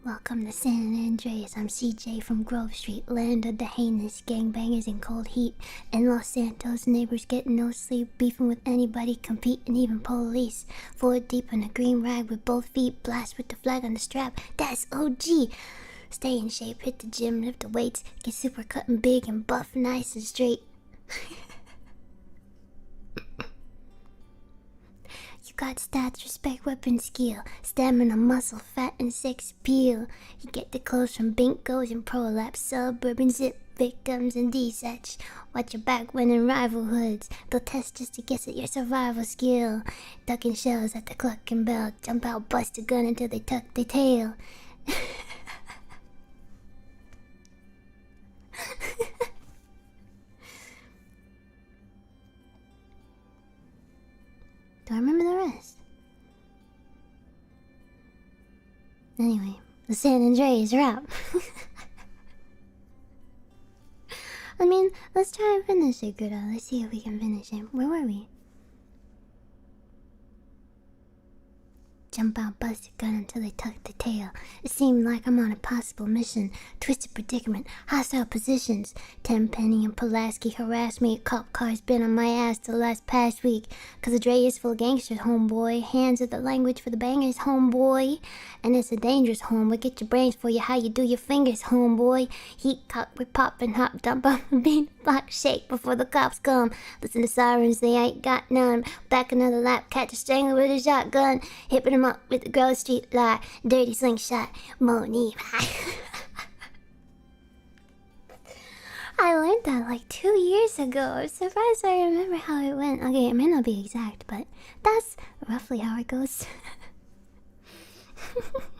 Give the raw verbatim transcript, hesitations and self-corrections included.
Welcome to San Andreas. I'm C J from Grove Street, land of the heinous gangbangers in cold heat. In Los Santos, neighbors getting no sleep, beefing with anybody, competing, even police. Four deep in a green rag with both feet, blast with the flag on the strap. That's O G. Stay in shape, hit the gym, lift the weights, get super cut and big and buff, nice and straight. You got stats, respect, weapon, skill, stamina, muscle, fat, and sex appeal. You get the clothes from Binkos and Prolapse, suburban zip victims and D-Setch. Watch your back when in rival hoods. They'll test just to guess at your survival skill. Ducking shells at the cluck and bell. Jump out, bust a gun until they tuck their tail. Do I remember the rest? Anyway, the San Andreas route. I mean, let's try and finish it, good. Let's see if we can finish it. Where were we? Jump out, bust a gun until they tuck the tail. It seemed like I'm on a possible mission. Twisted predicament, hostile positions. Tenpenny and Pulaski harassed me. Cop cars been on my ass the last past week. Cause the Dre is full of gangsters, homeboy. Hands are the language for the bangers, homeboy. And it's a dangerous homeboy. Get your brains for you, how you do your fingers, homeboy. Heat cock, we pop and hop, dump up and beat block, shake before the cops come. Listen to sirens, they ain't got none. Back another lap, catch a strangler with a shotgun. Hipping him up with the Grove Street lie. Dirty slingshot, Moni. I learned that like two years ago. I'm surprised I remember how it went. Okay, it may not be exact, but that's roughly how it goes.